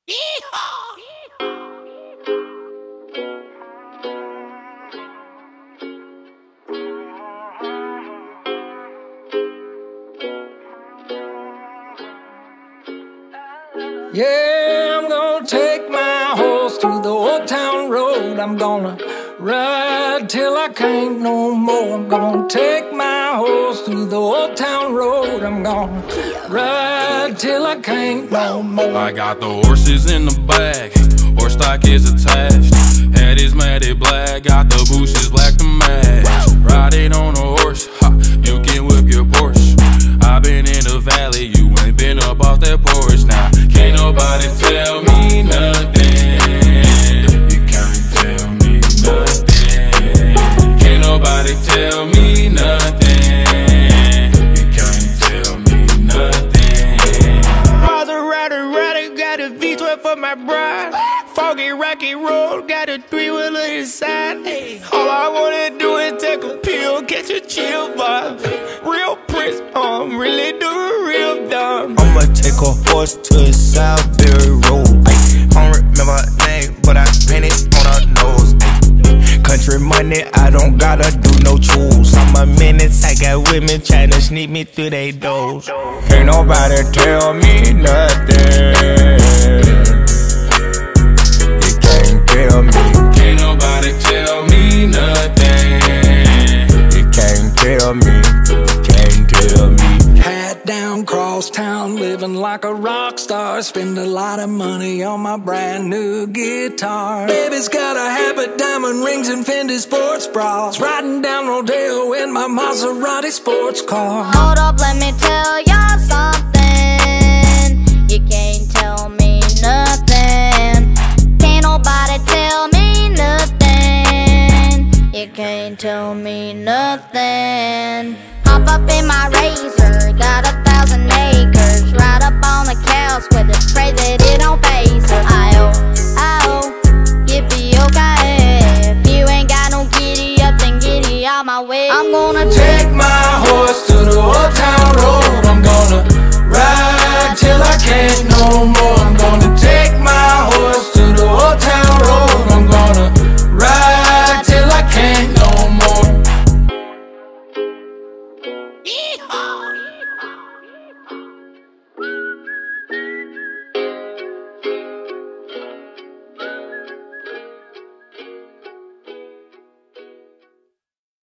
Yeah, I'm gonna take my horse to the old town road. I'm gonna ride till I can't no more. I'm gonna take my horse to the old town road. I'm gonna ride till I can't no more. I got the horses in the bag, horse stock is attached. Head is matted black, got the bushes black to match. Riding on a horse, ha, you can whip your Porsche. I've been in the valley, you ain't been up off that porch. Now, can't nobody tell me nothing. You can't tell me nothing. Can't nobody tell me nothing. You can't tell me nothing. Maserati, got a V12 for my bride. Foggy, rocky road, got a three-wheeler inside. All I wanna do is take a pill, catch a chill vibe. Real Prince, really do real dumb. I'ma take a horse to Southbury Road. I don't remember her name, but I painted on her nose. Country money, I don't gotta do no chores. I'm a menace, I got women tryna sneak me through they doors. Can't nobody tell me nothing. You can't tell me. Can't nobody tell me nothing. You can't tell me. Can't tell me. Hat down, cross town, living like a rock star. Spend a lot of money on my brand new guitar. Baby's got a habit, diamond rings and Fendi sports bras. Riding down Rodeo in my Maserati sports car. Hold up, let me tell y'all something. You can't tell me nothing. Can't nobody tell me nothing. You can't tell me nothing. Hop up in my Razor, got 1,000 acres. Ride up on the couch with the pray that it don't face her. I-oh, yippee-okay. If you ain't got no giddy up, then giddy out my way. I'm gonna Take my horse to the old town road. I'm gonna ride till I can't no more. I'm gonna take my horse to the old town road. I'm gonna ride till I can't no more. Yeehaw!